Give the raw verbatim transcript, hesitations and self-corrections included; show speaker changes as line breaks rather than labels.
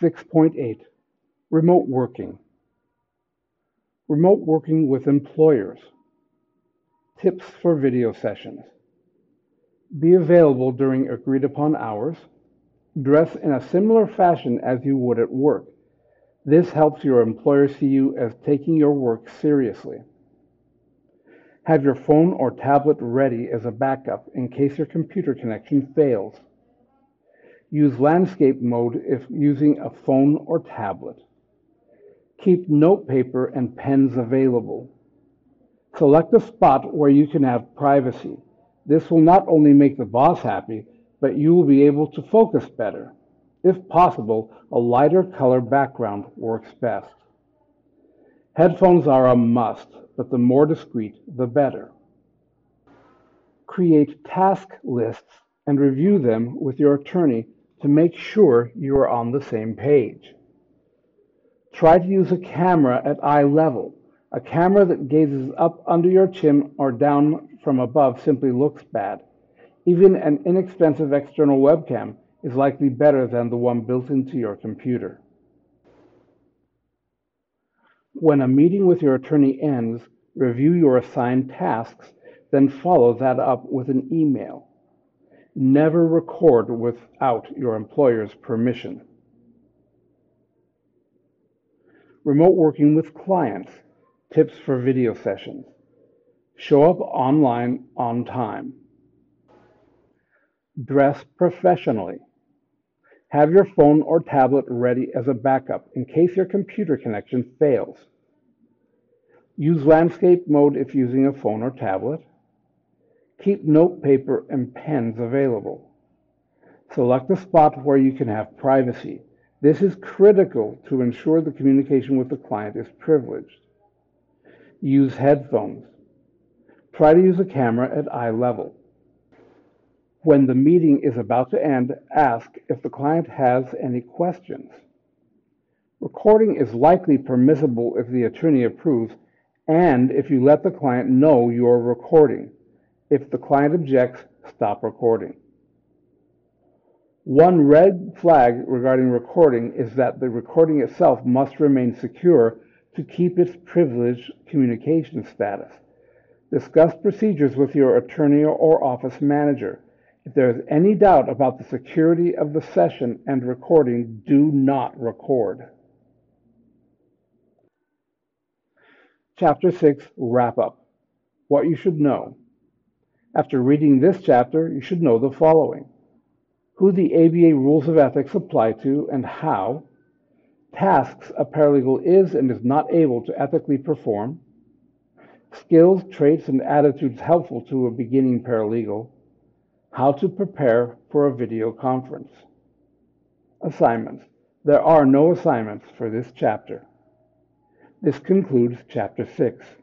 six point eight. Remote working. Remote working with employers. Tips for video sessions. Be available during agreed upon hours. Dress in a similar fashion as you would at work. This helps your employer see you as taking your work seriously. Have your phone or tablet ready as a backup in case your computer connection fails. Use landscape mode if using a phone or tablet. Keep notepaper and pens available. Select a spot where you can have privacy. This will not only make the boss happy, but you will be able to focus better. If possible, a lighter color background works best. Headphones are a must, but the more discreet, the better. Create task lists and review them with your attorney to make sure you are on the same page. Try to use a camera at eye level. A camera that gazes up under your chin or down from above simply looks bad. Even an inexpensive external webcam is likely better than the one built into your computer. When a meeting with your attorney ends, review your assigned tasks, then follow that up with an email. Never record without your employer's permission. Remote working with clients. Tips for video sessions. Show up online on time. Dress professionally. Have your phone or tablet ready as a backup in case your computer connection fails. Use landscape mode if using a phone or tablet. Keep notepaper and pens available. Select a spot where you can have privacy. This is critical to ensure the communication with the client is privileged. Use headphones. Try to use a camera at eye level. When the meeting is about to end, ask if the client has any questions. Recording is likely permissible if the attorney approves and if you let the client know you are recording. If the client objects, stop recording. One red flag regarding recording is that the recording itself must remain secure to keep its privileged communication status. Discuss procedures with your attorney or office manager. If there is any doubt about the security of the session and recording, do not record. Chapter six, Wrap-Up. What you should know. After reading this chapter, you should know the following: who the A B A Rules of Ethics apply to and how, tasks a paralegal is and is not able to ethically perform, skills, traits, and attitudes helpful to a beginning paralegal, how to prepare for a video conference. Assignments. There are no assignments for this chapter. This concludes Chapter six.